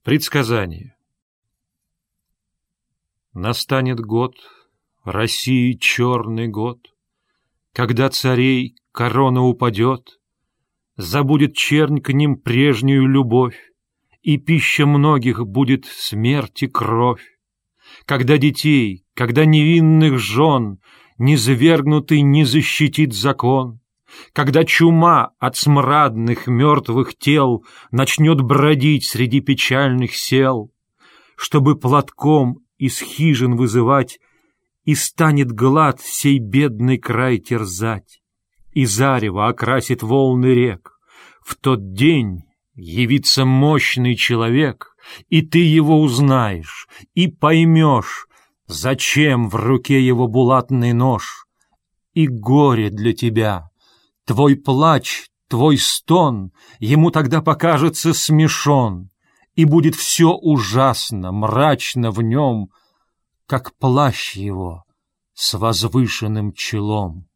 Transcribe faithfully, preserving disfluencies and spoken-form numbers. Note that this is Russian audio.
Предсказание. Настанет год, России черный год, когда царей корона упадет, забудет чернь к ним прежнюю любовь, и пища многих будет смерть и кровь. Когда детей, когда невинных жен низвергнутый не защитит закон, когда чума от смрадных мертвых тел начнет бродить среди печальных сел, чтобы платком из хижин вызывать, и станет глад сей бедный край терзать, и зарево окрасит волны рек, в тот день явится мощный человек, и ты его узнаешь, и поймешь, зачем в руке его булатный нож, и горе для тебя. Твой плач, твой стон ему тогда покажется смешон, и будет все ужасно, мрачно в нем, как плащ его с возвышенным челом.